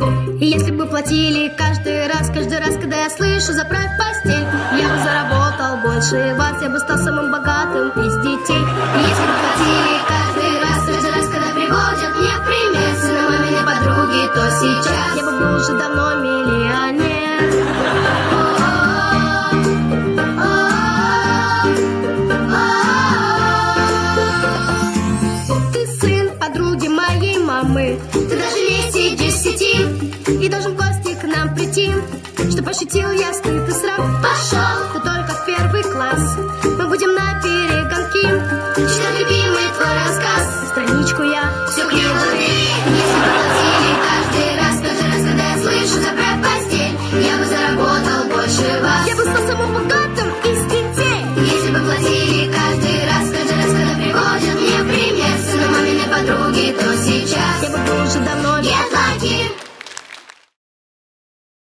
И если бы платили каждый раз, когда я слышу «заправь постель», я бы заработал больше вас, я бы стал самым богатым из детей. И если бы платили каждый раз, когда приводят мне в пример сына маминой подруги, то сейчас я бы был уже давно миллионер. Ты сын подруги моей мамы, ты даже не сидишь в сети и должен в гости к нам прийти, что пошутил я с